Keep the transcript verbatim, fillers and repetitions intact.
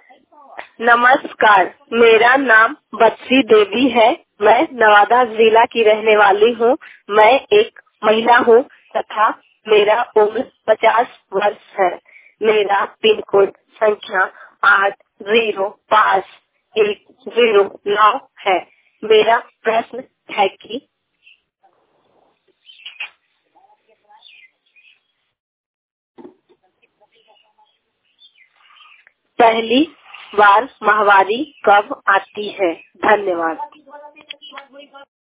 नमस्कार, मेरा नाम बत्सी देवी है। मैं नवादा जिला की रहने वाली हूँ। मैं एक महिला हूँ तथा मेरा उम्र पचास वर्ष है। मेरा पिन कोड संख्या आठ जीरो पाँच एक जीरो नौ है। मेरा प्रश्न है कि पहली बार माहवारी कब आती है? धन्यवाद।